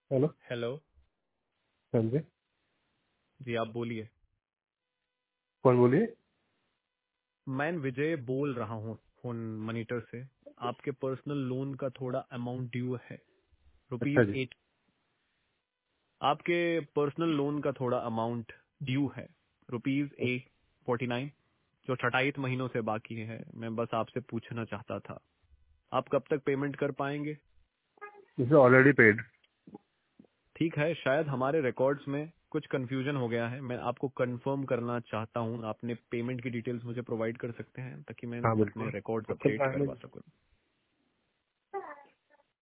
Hello. Hello. हाँ जी। जी आप बोलिए। कौन बोलिए? मैं विजय बोल रहा हूँ फोन मॉनिटर से। आपके पर्सनल लोन का थोड़ा अमाउंट ड्यू है, अच्छा रुपीज जी। 8। आपके पर्सनल लोन का थोड़ा अमाउंट ड्यू है, रुपीज 849, जो 28 महीनों से बाकी है। मैं बस आपसे पूछना चाहता था, आप कब तक पेमेंट कर पाएंगे? This is already paid. ठीक है, शायद हमारे रिकॉर्ड्स में कुछ कंफ्यूजन हो गया है। मैं आपको कंफर्म करना चाहता हूँ, आपने पेमेंट की डिटेल्स मुझे प्रोवाइड कर सकते हैं ताकि मैं हाँ अपने बिल्कुल। रिकॉर्ड्स कब तक अपडेट आएंगे? करवा सकूँ।